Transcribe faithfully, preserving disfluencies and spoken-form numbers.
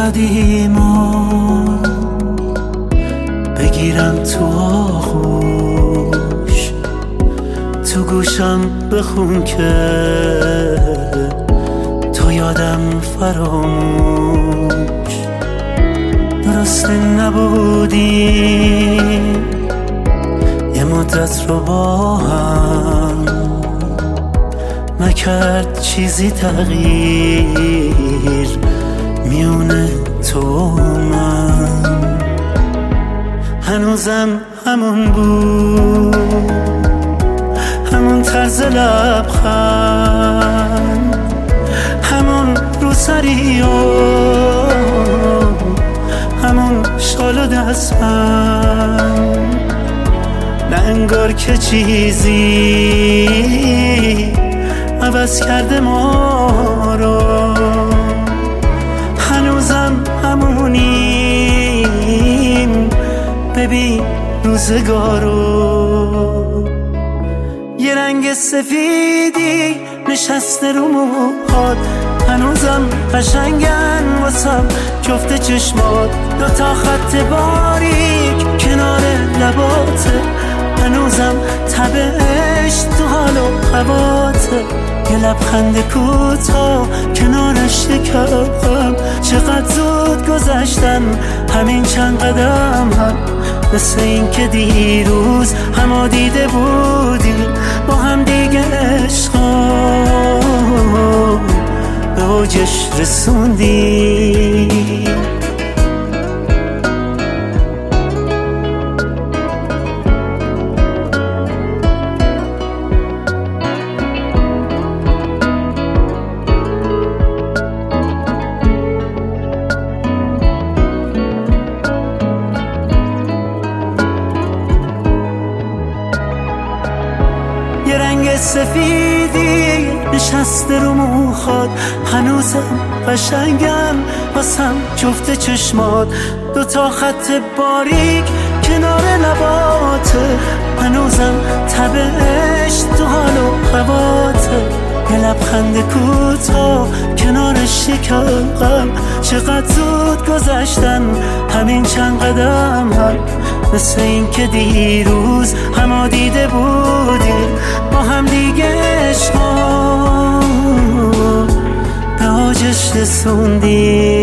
قدیما بگیرم تو آغوش، تو گوشم بخون که تو یادم فراموش. درسته نبودیم یه مدت رو با هم، نکرد چیزی تغییر میونه تو و من. هنوزم همون بود، همون طرز لبخند، همون روسری و همون شال و دستبند. نه انگار که چیزی عوض کرده ما رو، هنوزم همونیم، ببین روزگارو. یه رنگ سفیدی نشسته رو موهات، هنوزم قشنگن واسم جفت چشمات. دو تا خط باریک کنار لباته، هنوزم تبش تو حال و هواته. یه لبخند کوتاه کنارش شکم، چقدر زود گذشتن همین چند قدم هم. مثل این که دیروز همو دیده بودیم با هم دیگه عشقا به اوجش رسوندیم. یه رنگ سفیدی نشسته رو موهات، هنوزم قشنگن واسم جفت چشمات. دو تا خط باریک کنار لباته، هنوزم تبش تو حال و هواته. یه لبخند کوتاه کنارش شکم، چقدر زود گذشتن همین چند قدم هم. مثل این که دیروز همو دیده بودیم با هم دیگه عشقا به اوجش رسوندیم.